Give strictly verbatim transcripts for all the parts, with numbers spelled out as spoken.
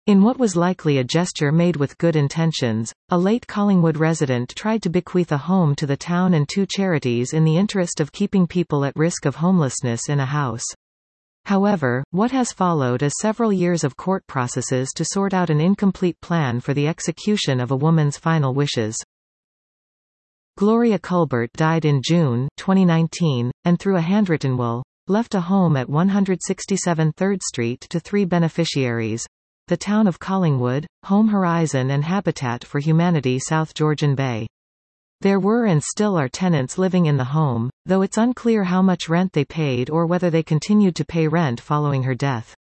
In what was likely a gesture made with good intentions, a late Collingwood resident tried to bequeath a home to the town and two charities in the interest of keeping people at risk of homelessness in a house. However, what has followed is several years of court processes to sort out an incomplete plan for the execution of a woman's final wishes. Gloria Culbert died in June twenty nineteen, and through a handwritten will, left a home at one sixty-seven third Street to three beneficiaries: the town of Collingwood, Home Horizon and Habitat for Humanity South Georgian Bay. There were and still are tenants living in the home, though it's unclear how much rent they paid or whether they continued to pay rent following her death.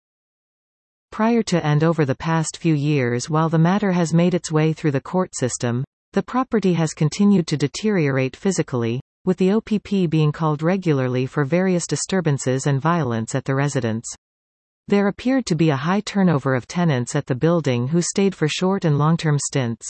Prior to and over the past few years, while the matter has made its way through the court system, the property has continued to deteriorate physically, with the O P P being called regularly for various disturbances and violence at the residence. There appeared to be a high turnover of tenants at the building who stayed for short and long-term stints.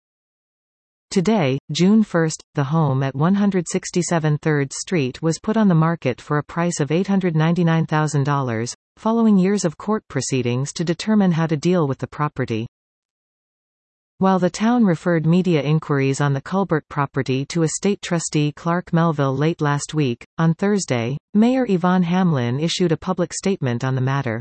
Today, June first, the home at one sixty-seven third Street was put on the market for a price of eight hundred ninety-nine thousand dollars, following years of court proceedings to determine how to deal with the property. While the town referred media inquiries on the Culbert property to estate trustee Clark Melville late last week, on Thursday, Mayor Yvonne Hamlin issued a public statement on the matter.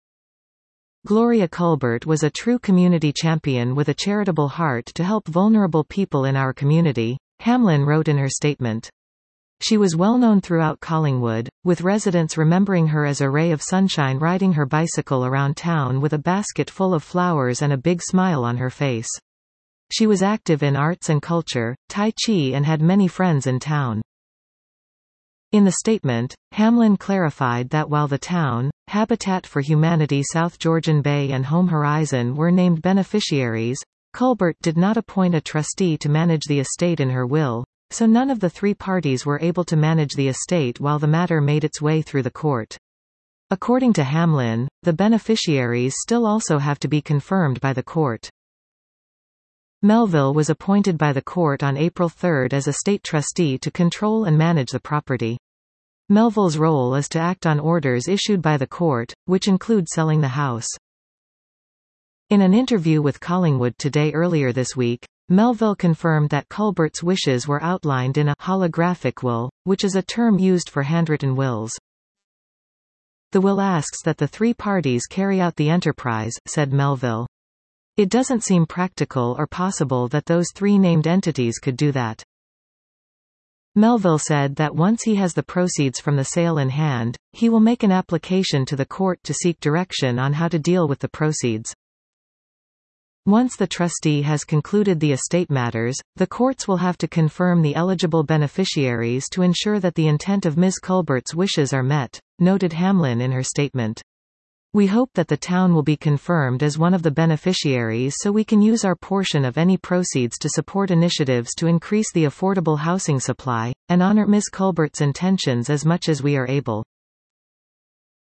Gloria Culbert was a true community champion with a charitable heart to help vulnerable people in our community, Hamlin wrote in her statement. She was well known throughout Collingwood, with residents remembering her as a ray of sunshine riding her bicycle around town with a basket full of flowers and a big smile on her face. She was active in arts and culture, Tai Chi, and had many friends in town. In the statement, Hamlin clarified that while the town, Habitat for Humanity South Georgian Bay and Home Horizon were named beneficiaries, Culbert did not appoint a trustee to manage the estate in her will, so none of the three parties were able to manage the estate while the matter made its way through the court. According to Hamlin, the beneficiaries still also have to be confirmed by the court. Melville was appointed by the court on April third as estate trustee to control and manage the property. Melville's role is to act on orders issued by the court, which include selling the house. In an interview with Collingwood Today earlier this week, Melville confirmed that Culbert's wishes were outlined in a holographic will, which is a term used for handwritten wills. The will asks that the three parties carry out the enterprise, said Melville. It doesn't seem practical or possible that those three named entities could do that. Melville said that once he has the proceeds from the sale in hand, he will make an application to the court to seek direction on how to deal with the proceeds. Once the trustee has concluded the estate matters, the courts will have to confirm the eligible beneficiaries to ensure that the intent of Miz Culbert's wishes are met, noted Hamlin in her statement. We hope that the town will be confirmed as one of the beneficiaries so we can use our portion of any proceeds to support initiatives to increase the affordable housing supply, and honor Miz Culbert's intentions as much as we are able.